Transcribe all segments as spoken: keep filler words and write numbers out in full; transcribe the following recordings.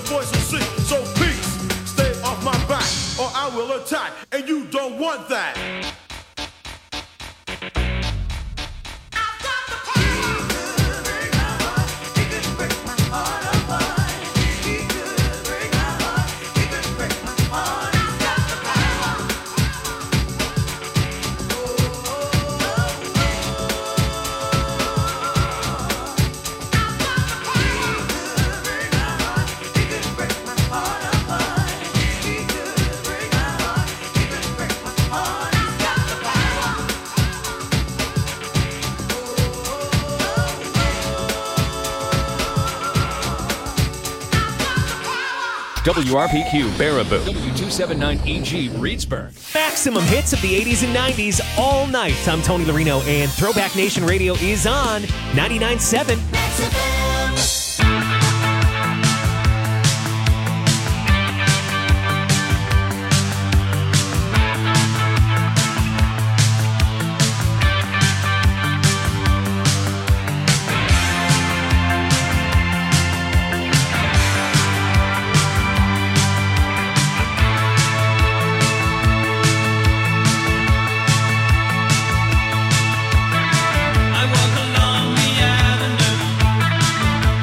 voice will sing. So peace, stay off my back, or I will attack, and you don't want that. W R P Q Baraboo, W two seventy-nine E G Reedsburg. Maximum hits of the eighties and nineties all night. I'm Tony Larino, and Throwback Nation Radio is on ninety-nine point seven. I walk along the avenue.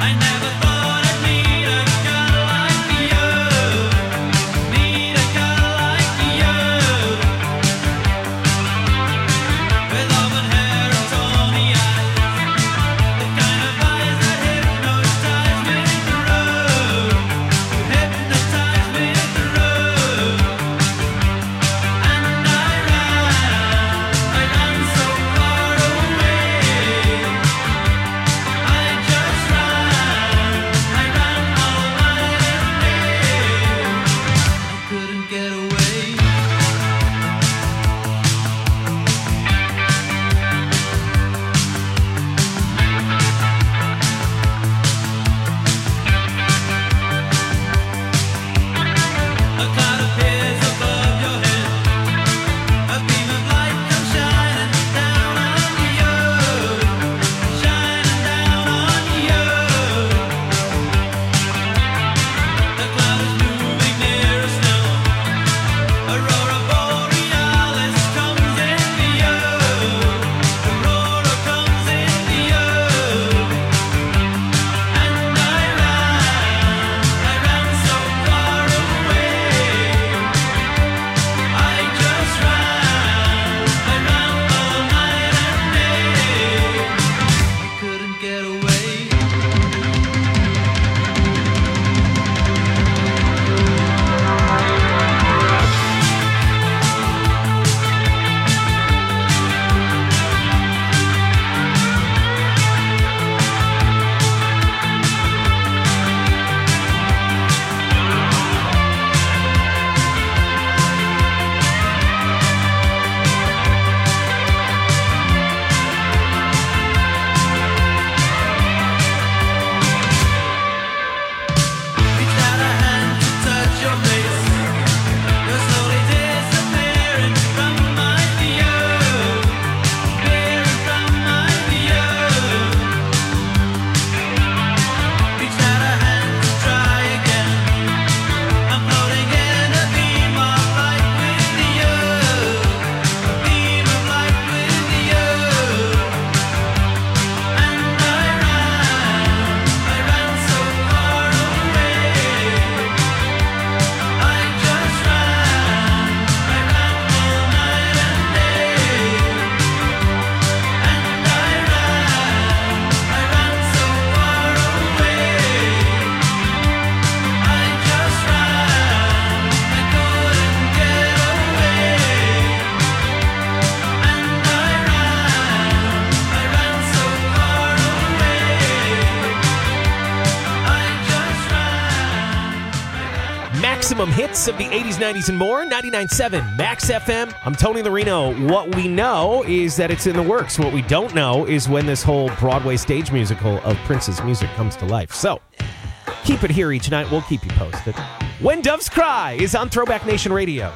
Maximum hits of the eighties, nineties, and more. ninety-nine point seven Max F M. I'm Tony Larino. What we know is that it's in the works. What we don't know is when this whole Broadway stage musical of Prince's music comes to life. So, keep it here each night. We'll keep you posted. When Doves Cry is on Throwback Nation Radio.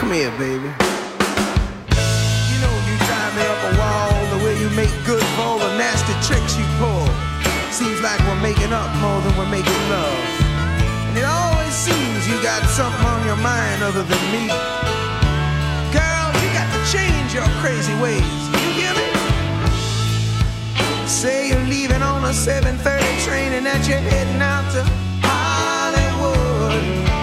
Come here, baby. You know you drive me up a wall the way you make good for all the nasty tricks you pull. Seems like we're making up more than we're making love. And it always seems you got something on your mind other than me. Girl, you got to change your crazy ways. You hear me? Say you're leaving on a seven thirty train and that you're heading out to Hollywood.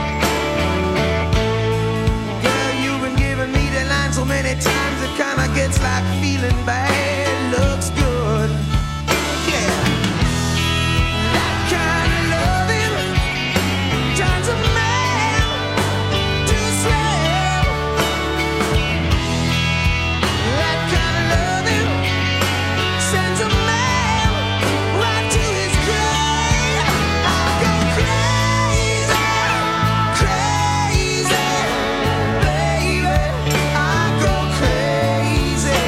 Girl, you've been giving me the line so many times it kinda gets like feeling bad looks good. Yeah, that kind of loving turns a man to slave. That kind of loving sends a man right to his grave. I go crazy, crazy, baby. I go crazy.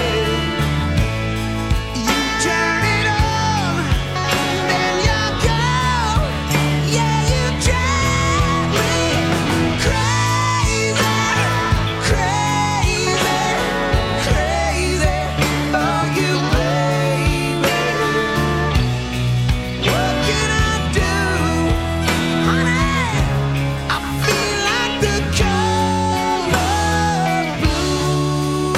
You turn it on, then you go. Yeah, you drive me crazy, crazy, crazy. Oh, you baby. What can I do, honey? I feel like the color blue.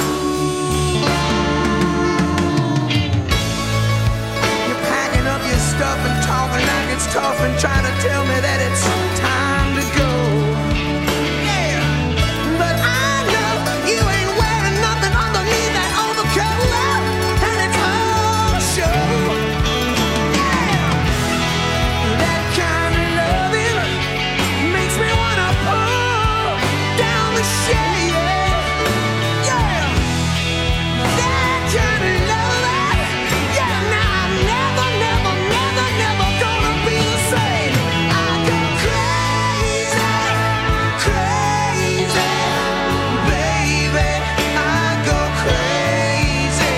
You're packing up your stuff and talking like it's tough and trying to tell me that it's time to go. Yeah, but I know you ain't wearing nothing underneath that overcoat, and it's all show. Yeah, that kind of loving makes me wanna pull down the shade. Yeah, that kind of loving. Yeah, now I'm never, never, never, never gonna be the same. I go crazy, crazy, baby. I go crazy.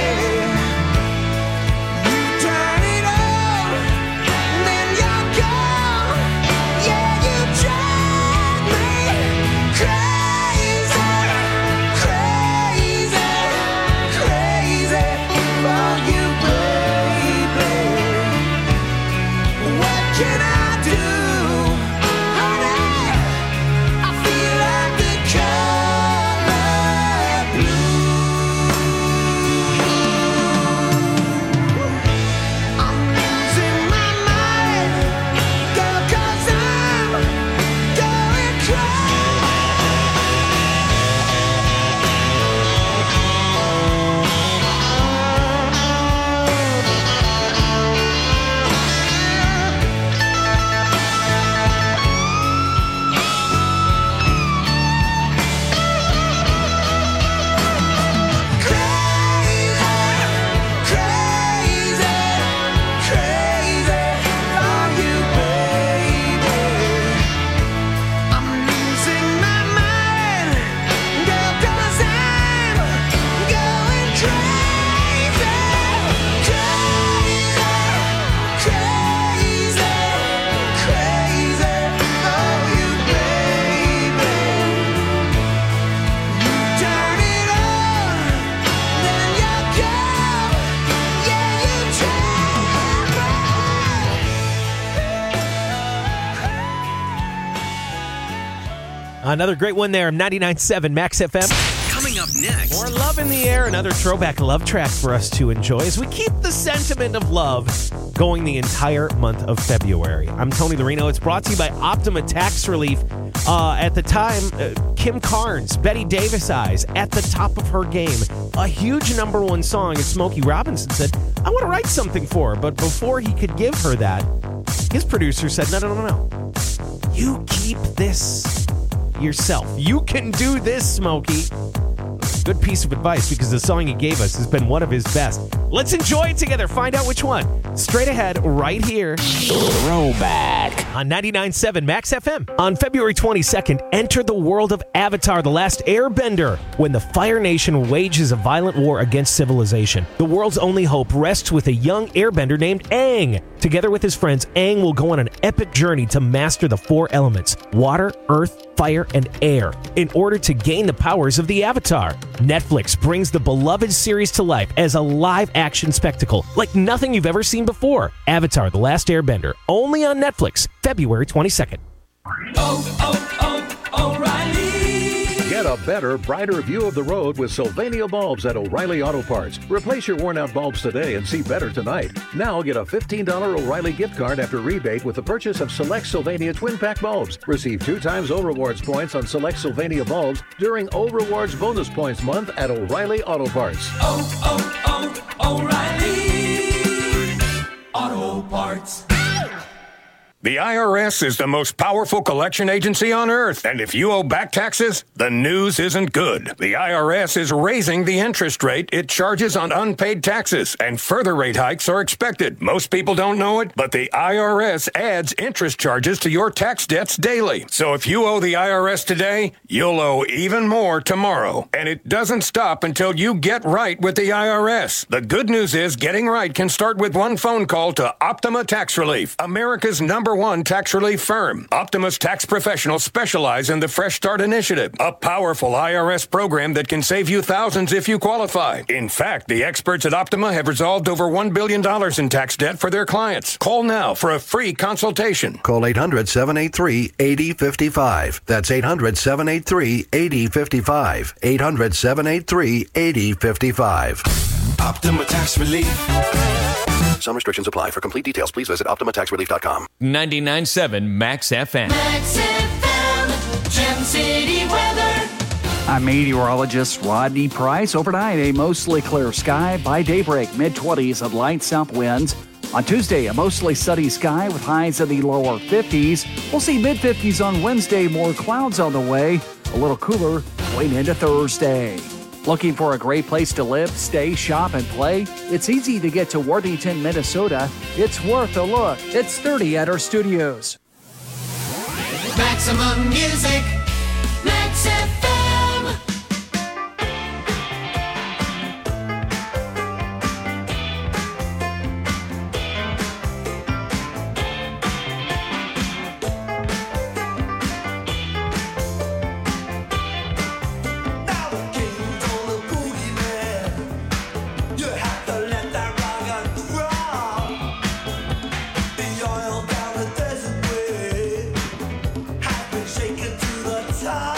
You turn it on, then you're gone. Yeah, you drive me crazy, crazy, crazy for you, baby. What can I do, honey? I feel like the color blue. I'm losing my mind, girl, 'cause I'm going crazy. Crazy, crazy, crazy for you, baby. I'm losing my mind, girl, 'cause I'm going crazy, crazy, crazy, crazy for you, baby. You turn it on, then you go. Yeah, you drive me. Another great one there, ninety-nine point seven Max F M. Coming up next. More Love in the Air, another throwback love track for us to enjoy as we keep the sentiment of love going the entire month of February. I'm Tony the Reno. It's brought to you by Optima Tax Relief. Uh, at the time, uh, Kim Carnes, Betty Davis Eyes, at the top of her game. A huge number one song, and Smokey Robinson said, I want to write something for her. But before he could give her that, his producer said, no, no, no, no. You keep this yourself. You can do this, Smokey. Good piece of advice because the song he gave us has been one of his best. Let's enjoy it together. Find out which one. Straight ahead, right here. Throwback. On ninety-nine point seven Max F M. On February twenty-second, enter the world of Avatar, The Last Airbender, when the Fire Nation wages a violent war against civilization. The world's only hope rests with a young airbender named Aang. Together with his friends, Aang will go on an epic journey to master the four elements: water, earth, fire, and air, in order to gain the powers of the Avatar. Netflix brings the beloved series to life as a live-action spectacle like nothing you've ever seen before. Avatar: The Last Airbender, only on Netflix, February twenty-second. Oh, oh, oh, O'Reilly. Get a better, brighter view of the road with Sylvania bulbs at O'Reilly Auto Parts. Replace your worn-out bulbs today and see better tonight. Now get a fifteen dollars O'Reilly gift card after rebate with the purchase of select Sylvania twin-pack bulbs. Receive two times O Rewards points on select Sylvania bulbs during O Rewards bonus points month at O'Reilly Auto Parts. Oh, oh, oh, O'Reilly Auto Parts. The I R S is the most powerful collection agency on earth, and if you owe back taxes, the news isn't good. The I R S is raising the interest rate it charges on unpaid taxes, and further rate hikes are expected. Most people don't know it, but the I R S adds interest charges to your tax debts daily. So if you owe the I R S today, you'll owe even more tomorrow. And it doesn't stop until you get right with the I R S. The good news is getting right can start with one phone call to Optima Tax Relief, America's number one tax relief firm. Optima's tax professionals specialize in the Fresh Start Initiative, a powerful I R S program that can save you thousands if you qualify. In fact, the experts at Optima have resolved over one billion dollars in tax debt for their clients. Call now for a free consultation. Call eight hundred, seven eight three, eight zero five five. That's eight hundred, seven eight three, eight zero five five. eight hundred, seven eight three, eight zero five five. Optima Tax Relief. Some restrictions apply. For complete details, please visit optima tax relief dot com. ninety-nine point seven Max F M. Max F M, Gem City weather. I'm meteorologist Rodney Price. Overnight, a mostly clear sky. By daybreak, mid-twenties and light south winds. On Tuesday, a mostly sunny sky with highs in the lower fifties. We'll see mid-fifties on Wednesday, more clouds on the way. A little cooler going into Thursday. Looking for a great place to live, stay, shop, and play? It's easy to get to Worthington, Minnesota. It's worth a look. It's thirty at our studios. Maximum music, Max F M. Shaken to the top.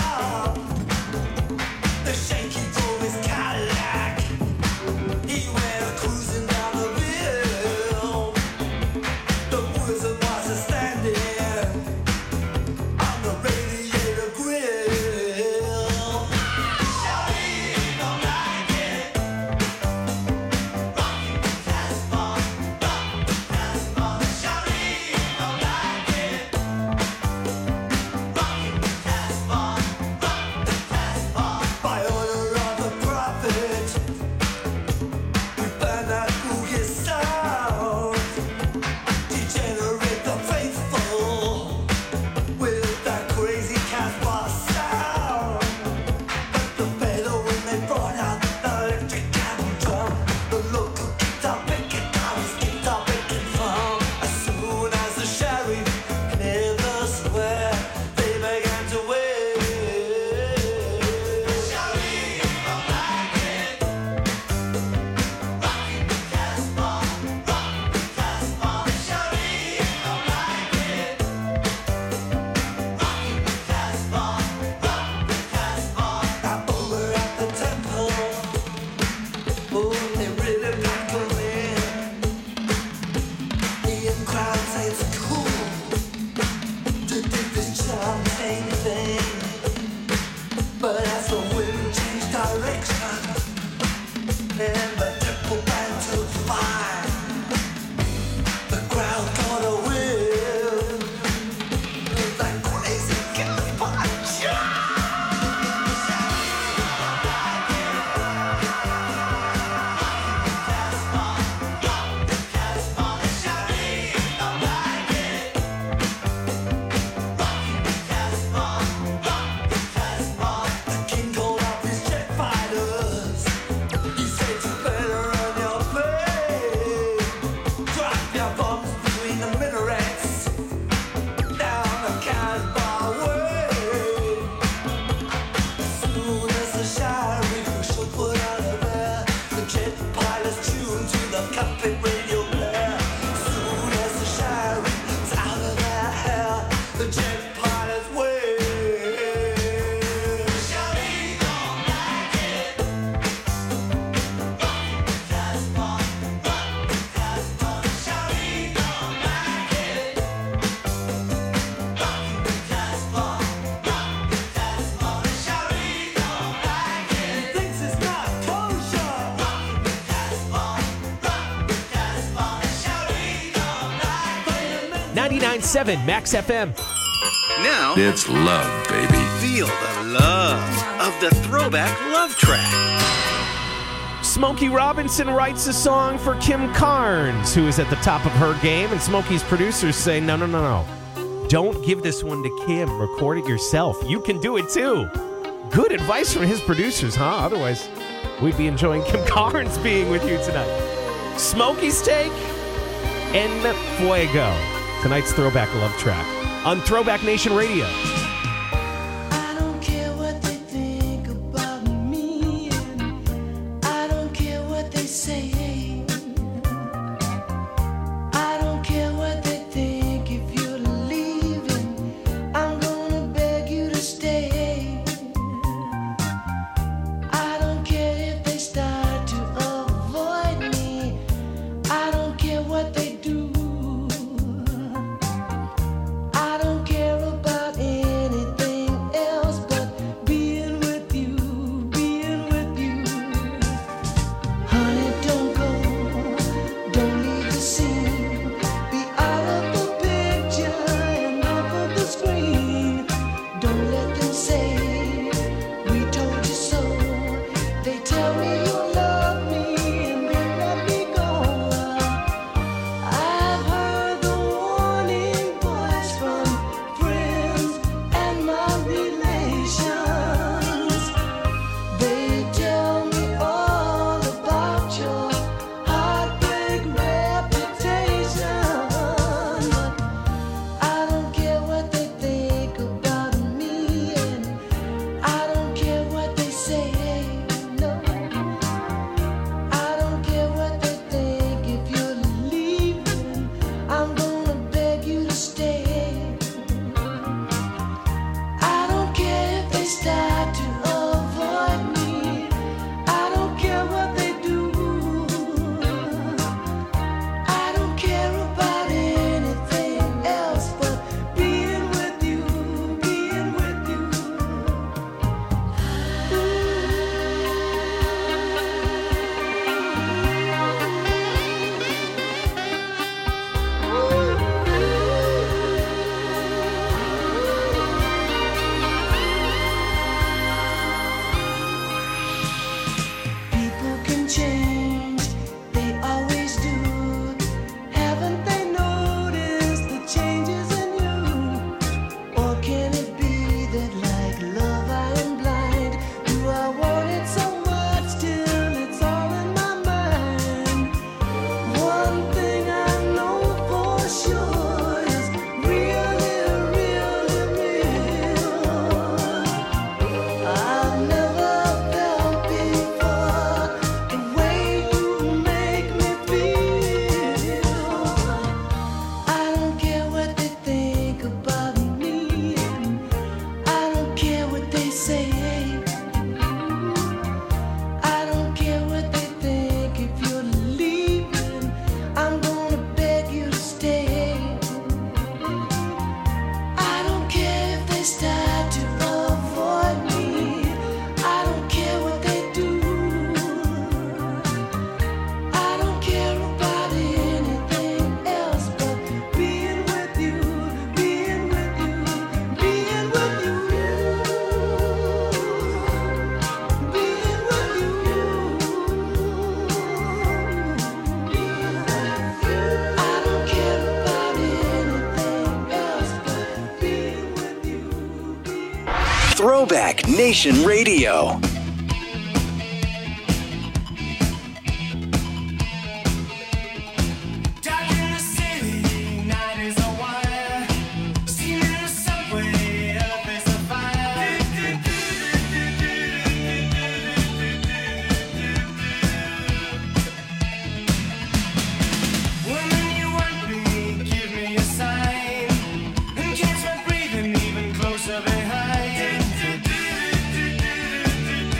Better ninety-nine point seven Max F M. Now, It's love, baby. feel the love of the throwback love track. Smokey Robinson writes a song for Kim Carnes, who is at the top of her game, and Smokey's producers say, no, no, no, no. Don't give this one to Kim. Record it yourself. You can do it too. Good advice from his producers, huh? Otherwise, we'd be enjoying Kim Carnes being with you tonight. Smokey's take and Fuego. Tonight's Throwback Love Track on Throwback Nation Radio. I don't care what they think about me, and I don't care what they say. I don't care what they think if you're leaving. I'm gonna beg you to stay. I don't care if they start to avoid me. I don't care what they do. I don't care about anything else but being with you, being with you. Honey, don't go, don't leave the scene. Be out of the picture and off of the screen. Don't let them say we told you so. They tell me you love me and they let me go. I've heard the warning voice from friends and my relations. They tell me all about your heartbreak reputation. But I don't care what they think about me, and I don't care what they say. No, I don't care what they think if you're leaving. I'm gonna beg you to stay. I don't care if they start to avoid me. I don't care what they do. I don't care about anything else but being with you, being with you. People can change, they always do. Haven't they noticed the changes in you? Or can it be that like love I am blind? Do I want it so much till it's all in my mind? One thing I know for sure is really, really real. I've never felt before the way you make me feel. I don't care what they think about me, and I don't care what they say. I don't care what they think if you're leaving. I'm gonna beg you to stay. I don't care if they start to avoid me. I don't care what they do. I don't care about anything else but being with you, being with you, being with you, being with you. I don't care about anything else but being with you. Throwback Nation Radio. Dark in the city, night is a wire. Steam in the subway, earth is a fire. Woman, you want me, give me a sign. And catch my breathing even closer behind.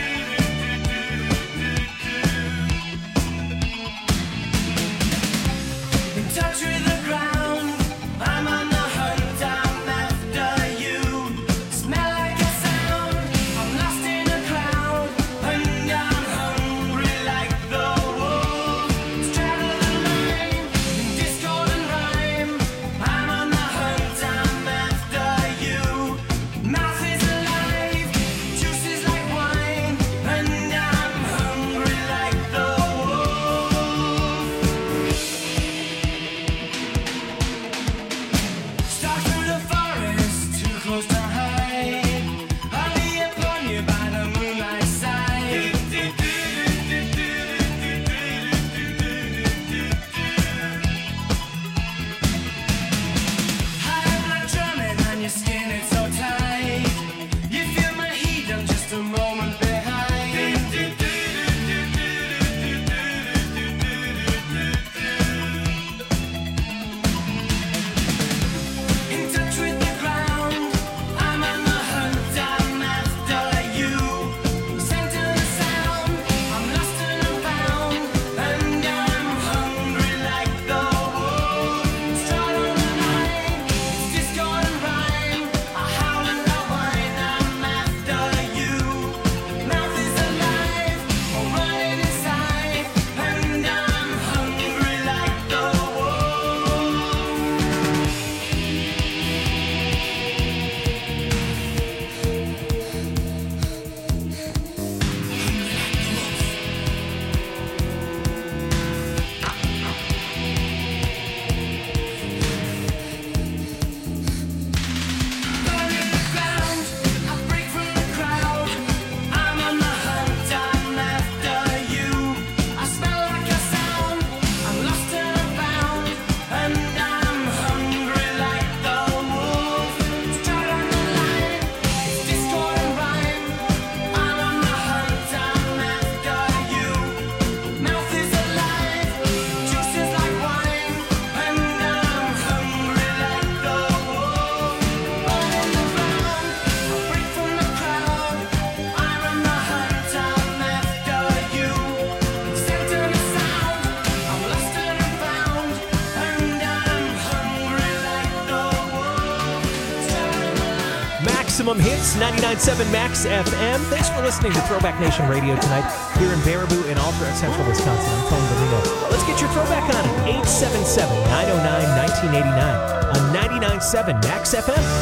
Maximum Hits, ninety-nine point seven Max F M. Thanks for listening to Throwback Nation Radio tonight here in Baraboo and all throughout central Wisconsin. I'm Tony Domino. Let's get your throwback on it. eight seven seven, nine oh nine, nineteen eighty-nine on ninety-nine point seven Max F M.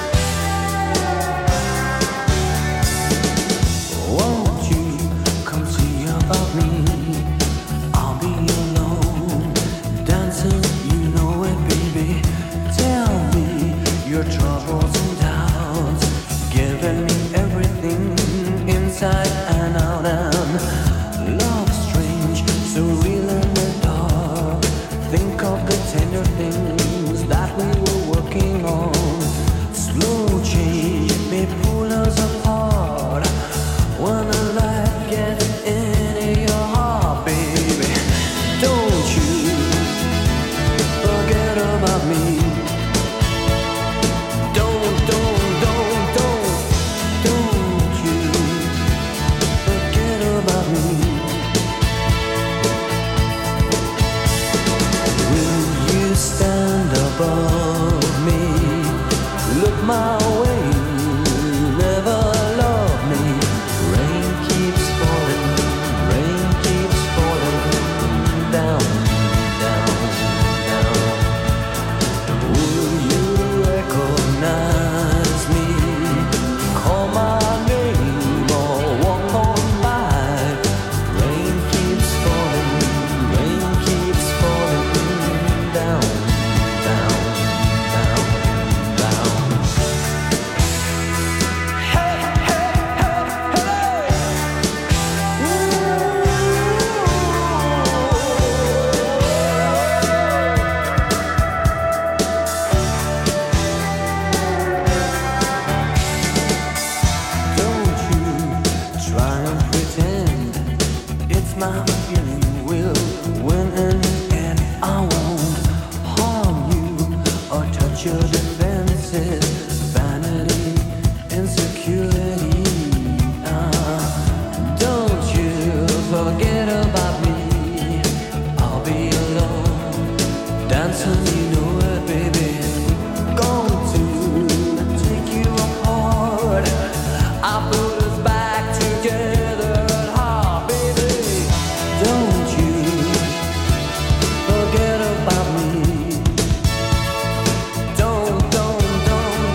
Won't you come see about me? I'll be alone, dancing, you know it, baby. Tell me your troubles and doubts, giving me everything inside and out. And love strange, so real in the dark. Think of the tender things that we were working on. Slow change may pull us apart. When the light gets into your heart, baby, don't you forget about me. Don't, don't, don't, don't, don't you forget about me. Will you stand above me? Look my way, never love me. Rain keeps falling, rain keeps falling down, down, down. Will you recognize me? Call my name or walk on by. Rain keeps falling, rain keeps falling down, down, down, down. Don't you try and pretend it's my feeling. Will win in the end. I won't harm you or touch your defenses. Vanity, insecurity. Ah, don't you forget about me. I'll be alone, dancing, you know it, baby. Going to take you apart. I put us back together at heart, baby. Don't you forget about me. Don't, don't, don't,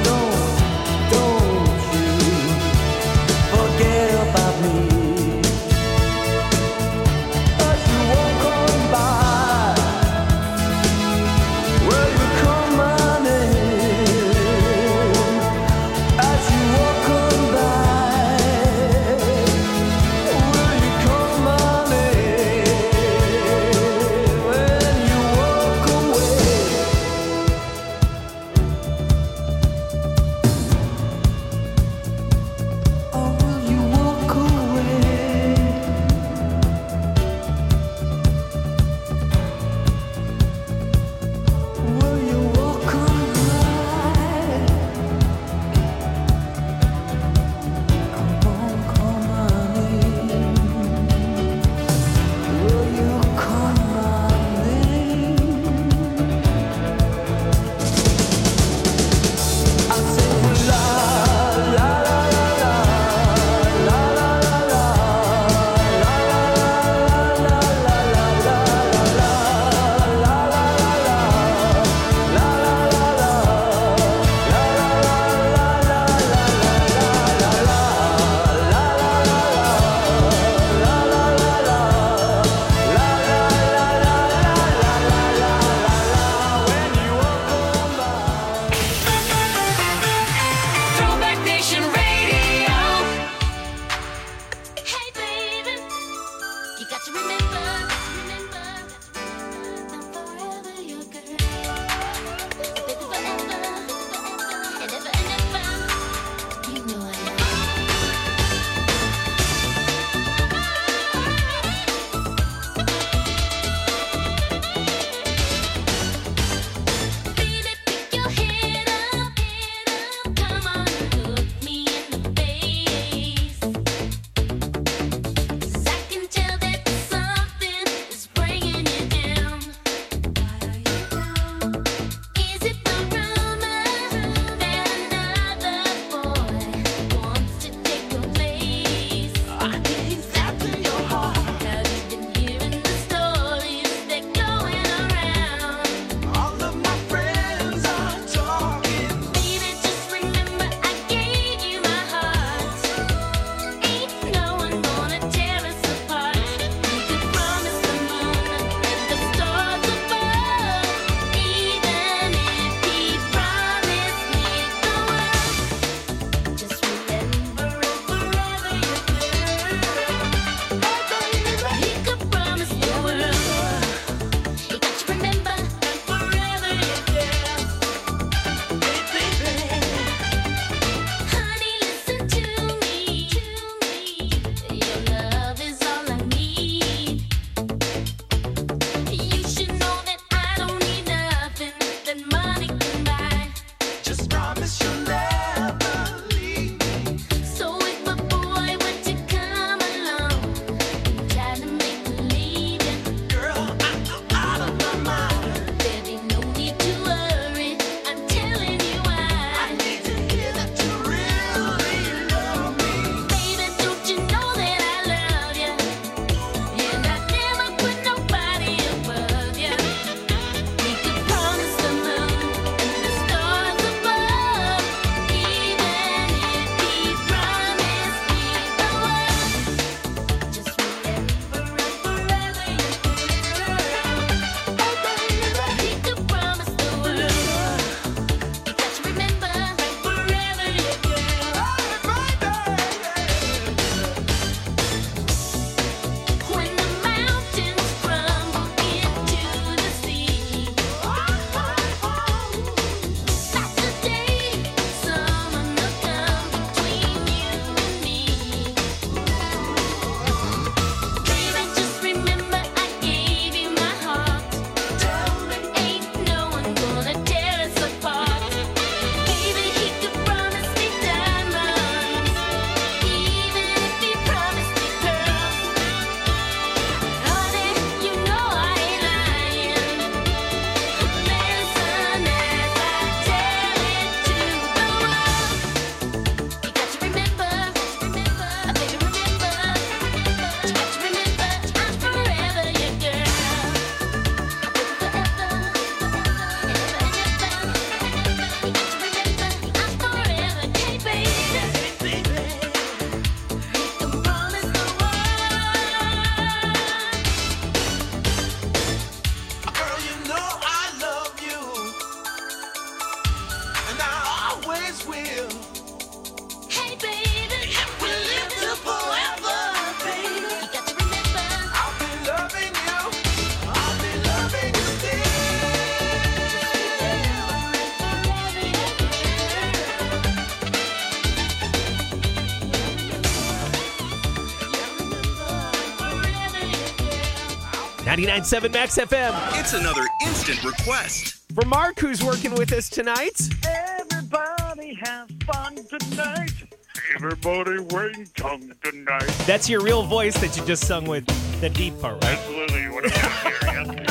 ninety-nine point seven Max F M. It's another instant request. For Mark, who's working with us tonight. Everybody have fun tonight. Everybody wing tongue tonight. That's your real voice that you just sung with the deep part, right? Absolutely. What I'm here,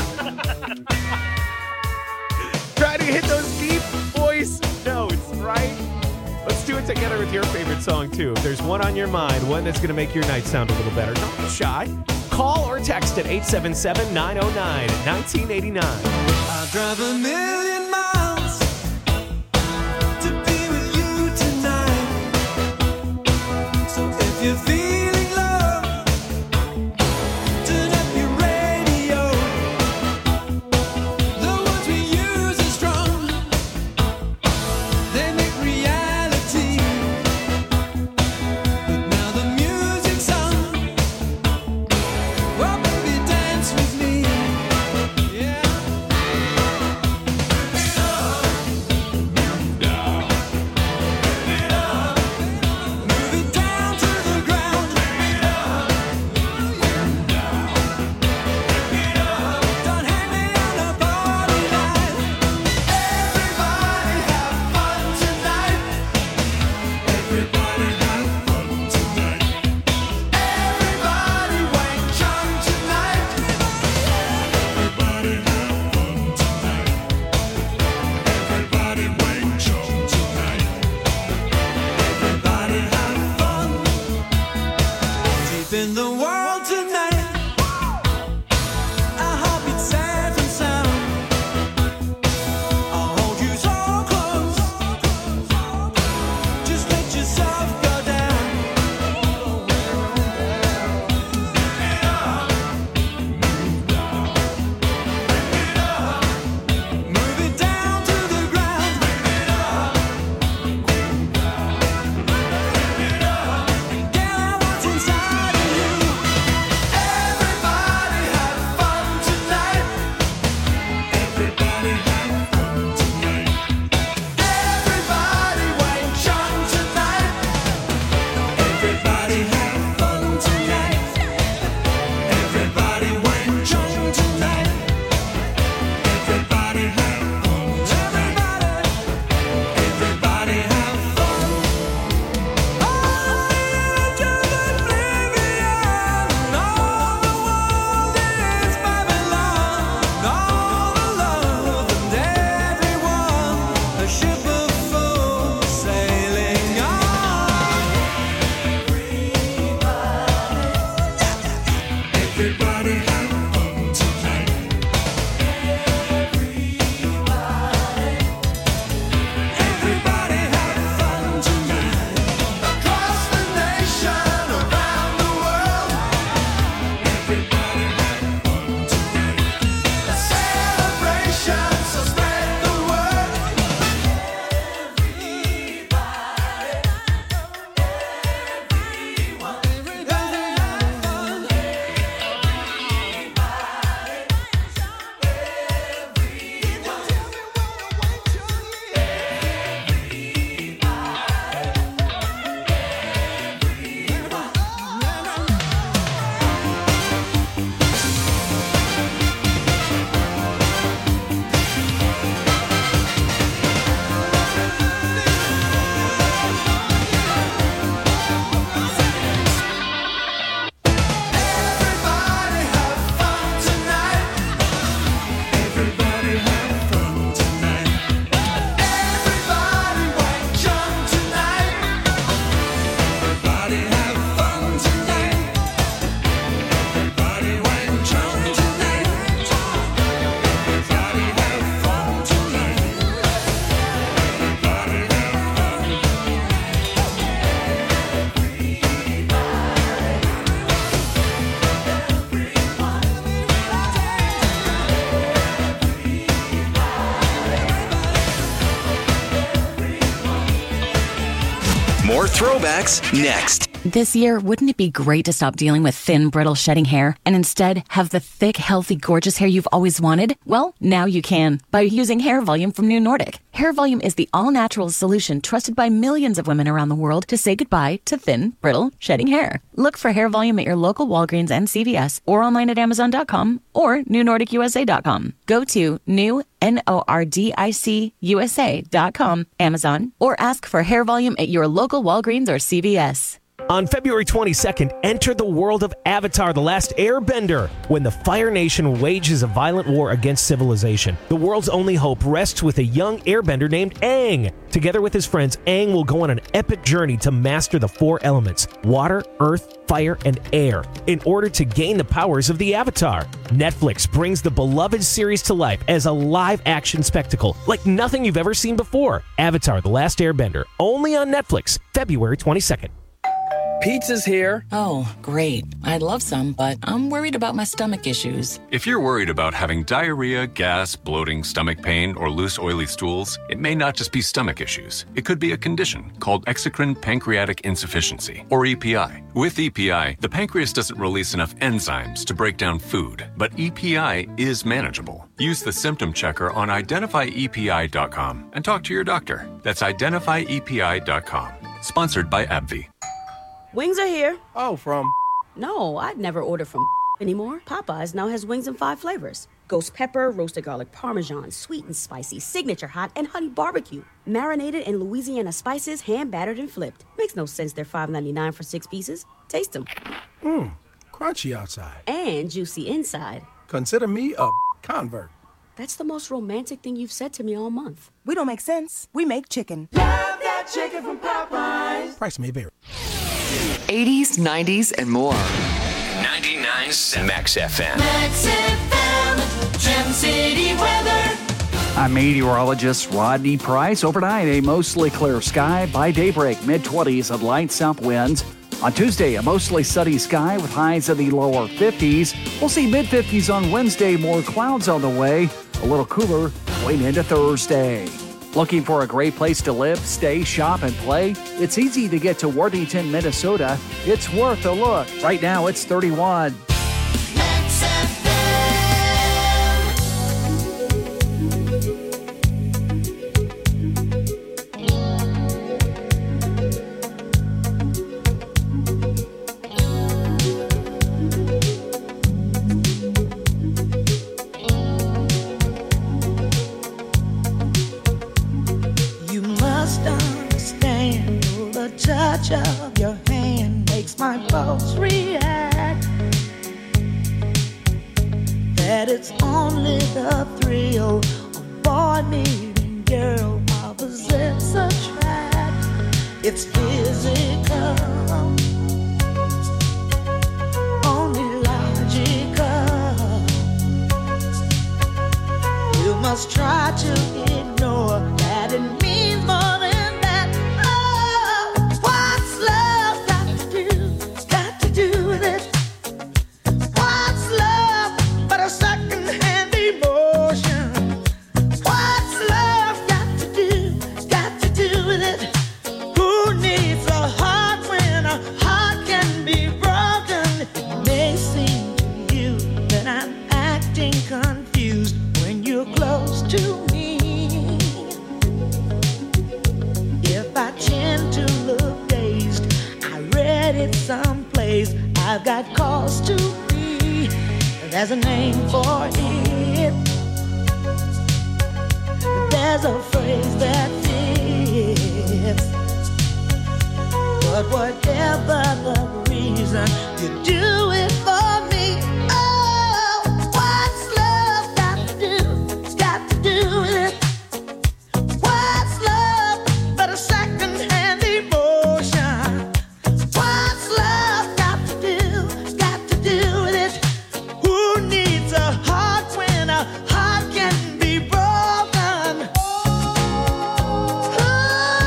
Try to hit those deep voice notes, right? Let's do it together with your favorite song, too. If there's one on your mind, one that's going to make your night sound a little better, don't be shy. Call or text at eight seven seven, nine oh nine, nineteen eighty-nine. I'll drive a million miles to be with you tonight. So if you're feeling love, turn up your radio. The words we use are strong. They make reality. But now the music's on. Well, baby, dance with me. Yeah. In the world tonight, our heartbeats safe and sound. I'll hold you so close. Just let yourself go down. Move it down to the ground. Get what's inside of you. Everybody have fun tonight. Everybody have fun tonight. Everybody wait young tonight. Everybody have fun tonight. Everybody wait young tonight. Everybody have fun. Everybody, everybody have fun. Oh, to oblivion. All the world is Babylon. All the love and everyone. A ship of fools sailing on. Everybody have fun tonight. Everybody have fun tonight. Across the nation, around the world. Everybody have fun tonight. A celebration, so spread the word. Everybody, everyone, everybody have fun. Everybody have fun tonight. Everybody have fun tonight. Everybody wait young tonight. Everybody have fun tonight. Everybody wait young tonight. Everybody have fun tonight. Everybody have fun. More throwbacks next. This year, wouldn't it be great to stop dealing with thin, brittle, shedding hair and instead have the thick, healthy, gorgeous hair you've always wanted? Well, now you can by using Hair Volume from New Nordic. Hair Volume is the all-natural solution trusted by millions of women around the world to say goodbye to thin, brittle, shedding hair. Look for Hair Volume at your local Walgreens and C V S or online at Amazon dot com or New Nordic U S A dot com. Go to new N O R D I C U S A dot com, Amazon, or ask for Hair Volume at your local Walgreens or C V S. On February twenty-second, enter the world of Avatar: The Last Airbender, when the Fire Nation wages a violent war against civilization. The world's only hope rests with a young airbender named Aang. Together with his friends, Aang will go on an epic journey to master the four elements: water, earth, fire, and air, in order to gain the powers of the Avatar. Netflix brings the beloved series to life as a live-action spectacle like nothing you've ever seen before. Avatar: The Last Airbender, only on Netflix, February twenty-second. Pizza's here. Oh, great. I'd love some, but I'm worried about my stomach issues. If you're worried about having diarrhea, gas, bloating, stomach pain, or loose, oily stools, it may not just be stomach issues. It could be a condition called exocrine pancreatic insufficiency, or E P I. With E P I, the pancreas doesn't release enough enzymes to break down food, but E P I is manageable. Use the symptom checker on identify E P I dot com and talk to your doctor. That's identify E P I dot com. Sponsored by AbbVie. Wings are here. Oh, from? No, I'd never order from anymore. Popeyes now has wings in five flavors. Ghost pepper, roasted garlic parmesan, sweet and spicy, signature hot, and honey barbecue. Marinated in Louisiana spices, hand battered and flipped. Makes no sense they're five ninety-nine for six pieces. Taste them. Mmm, crunchy outside. And juicy inside. Consider me a convert. That's the most romantic thing you've said to me all month. We don't make sense. We make chicken. Love that chicken from Popeyes. Price may vary. eighties, nineties, and more. ninety-nine point seven Max F M. Max F M, Gem City weather. I'm meteorologist Rodney Price. Overnight, a mostly clear sky. By daybreak, mid-twenties and light south winds. On Tuesday, a mostly sunny sky with highs in the lower fifties. We'll see mid-fifties on Wednesday, more clouds on the way. A little cooler going into Thursday. Looking for a great place to live, stay, shop, and play? It's easy to get to Worthington, Minnesota. It's worth a look. Right now, it's thirty-one. Max F M. You must understand the touch of your hand makes my pulse react. That it's only the thrill of boy meeting girl opposites attract. It's physical, only logical. You must try to ignore that it means more than that. Oh, what's love got to do? Got to do with it. What's love but a second-hand emotion? What's love got to do? Got to do with it. Who needs a heart when a heart can be broken? It may seem to you that I'm acting confused when you're close to me. If I tend to look dazed, I read it someplace. I've got cause to be. There's a name for it. There's a phrase that fits. But whatever the reason, you do it for me. Oh, what's love got to do? It's got to do with it. What's love but a second-hand emotion? What's love got to do? Got to do with it. Who needs a heart when a heart can be broken?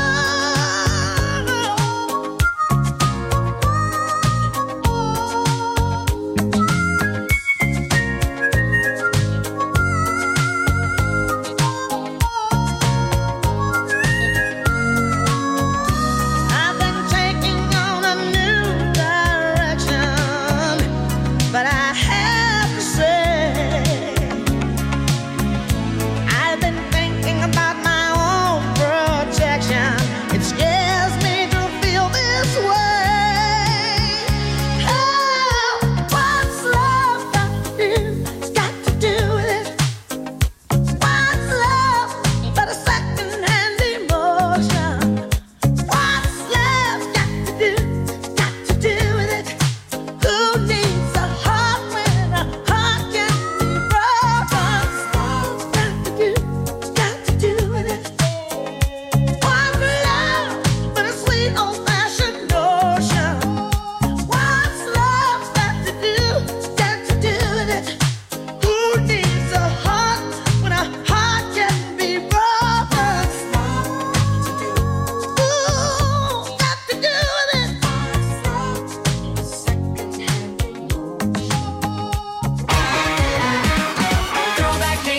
Oh,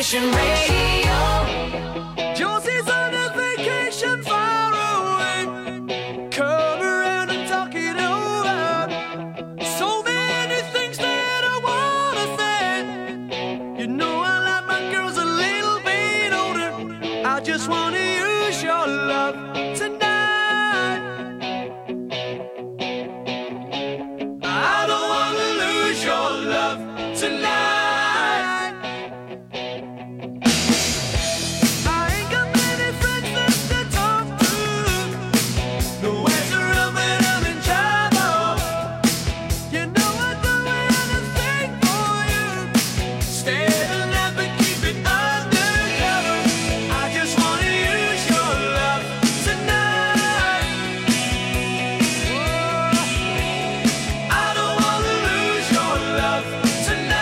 Nation Radio. Josie's on a vacation far away. Come around and talk it over. So many things that I wanna say. You know I like my girls a little bit older. I just wanna use your love tonight. I don't wanna lose your love tonight. I ain't got many friends left to talk to. Nowhere to run when I'm in trouble. You know I'd do anything for you. Stay the night but keep it undercover. I just wanna use your love tonight. Whoa. I don't wanna lose your love tonight.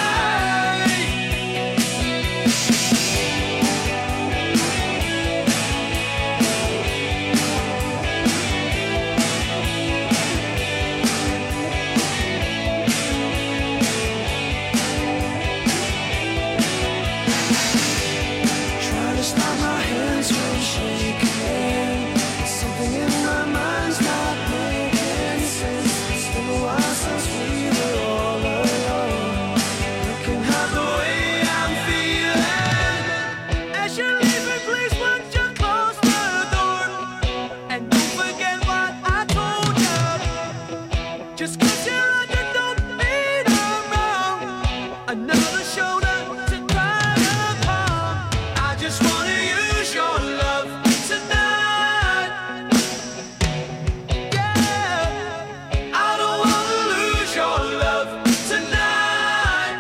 Trying to stop my hands from shaking. Something in my mind's not making sense. It's been a while since we were all alone. You can have the way I'm feeling. As you're leaving, please won't you close the door. And don't forget what I told you. Just 'cause you're under, don't mean I'm wrong. Another shoulder to cry upon. I just wanna use your love tonight. Yeah, I don't wanna lose your love tonight.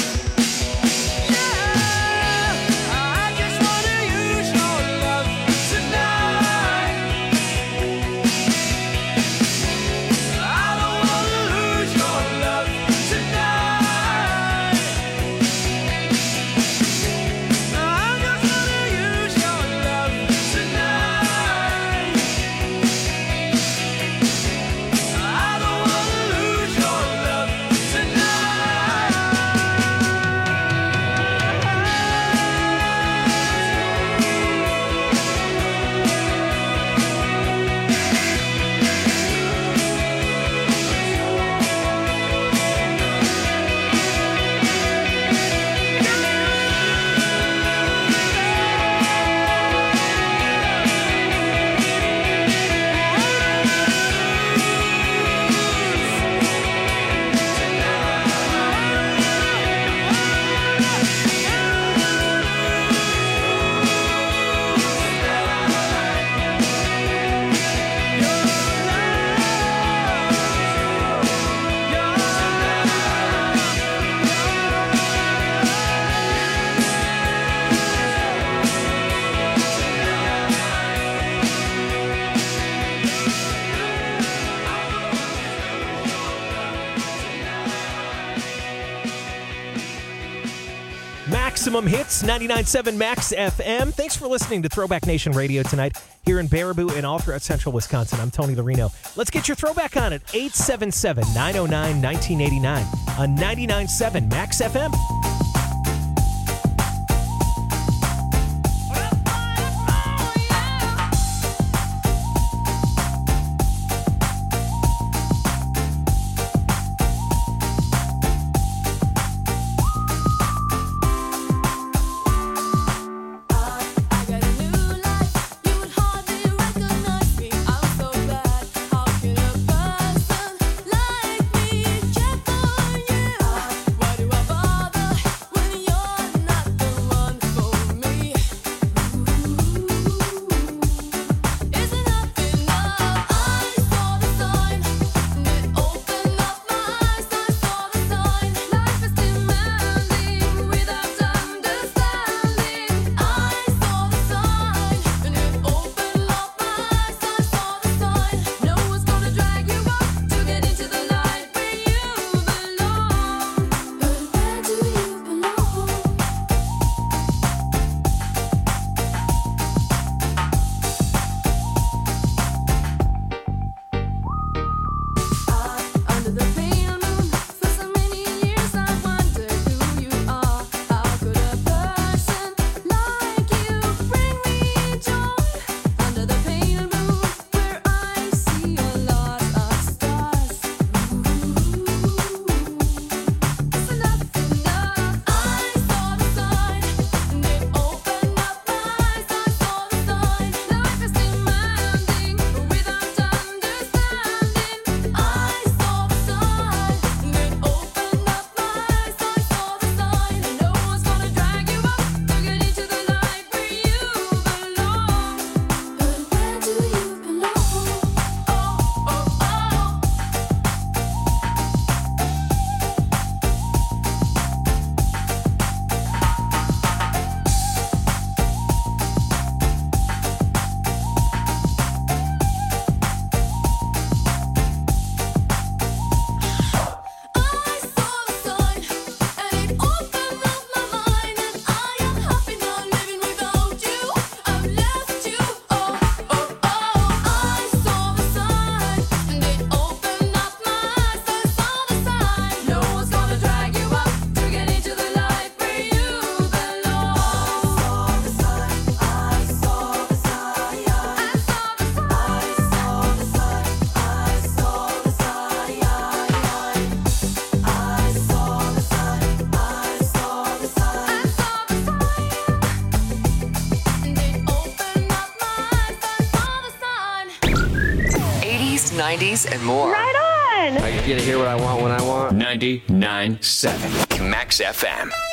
Yeah, I just wanna use your love tonight. I don't wanna lose your love tonight. I just wanna use your love tonight. I don't wanna lose your love Maximum Hits, ninety-nine point seven Max F M. Thanks for listening to Throwback Nation Radio tonight here in Baraboo and all throughout central Wisconsin. I'm Tony the Reno. Let's get your throwback on it. eight seven seven, nine oh nine, nineteen eighty-nine on ninety-nine point seven Max F M. Why do I bother? nineties, and more. Right on! I get to hear what I want when I want. ninety-nine point seven Max F M.